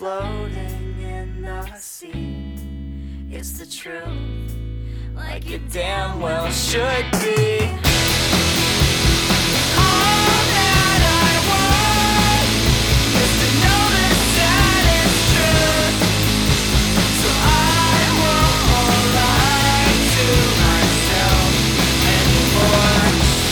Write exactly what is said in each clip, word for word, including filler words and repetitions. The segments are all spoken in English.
floating in the sea. It's the truth, like it damn well should be. All that I want is to know the saddest truth, so I won't lie to myself anymore.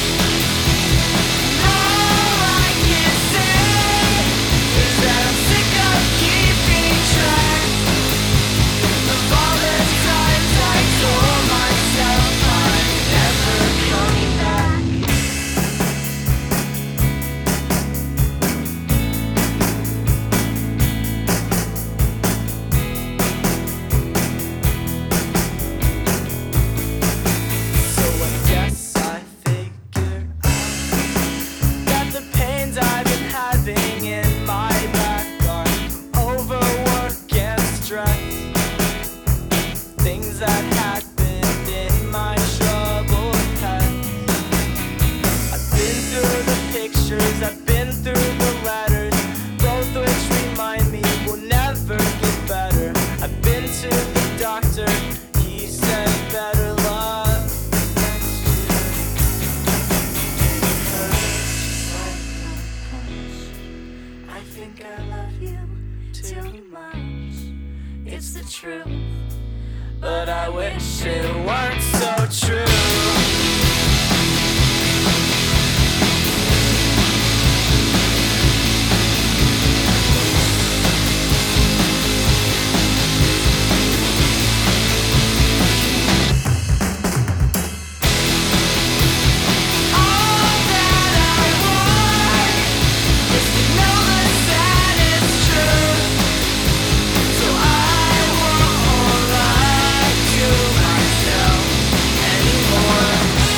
All I can say is that I'm sick of keeping track of all the times I told myself I'm never coming back. So I guess I figure out that the pains I've been having in my back are from overwork and stress. Things that happened in my troubled past. I've been through the pictures, I've been through the letters, both which remind me we'll never get better. I've been to the doctor, he said better love next year. I think I love you too much. It's the truth, but I wish it weren't so true. All that I want is to know the saddest truth, so I won't lie to myself anymore.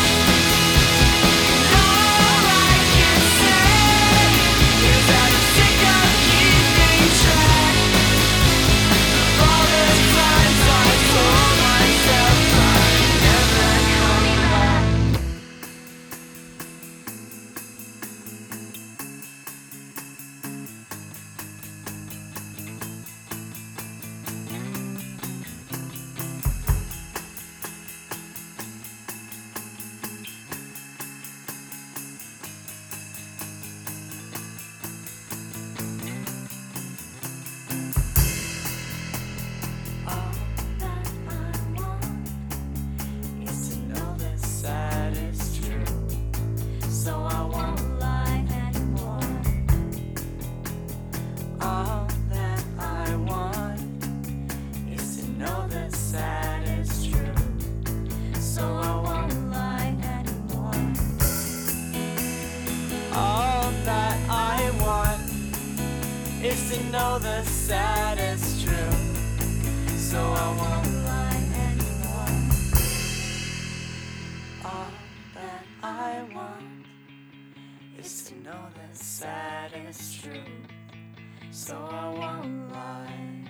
All I can say is that I'm sick of keeping track of all the times I told myself I'm never coming back. All that I want is to know the saddest truth, so I won't lie anymore. All that I want is to know the saddest truth, so I won't lie anymore. All that I want is to know the saddest truth, so I won't lie anymore. All that I want is to know the saddest truth, so I won't lie.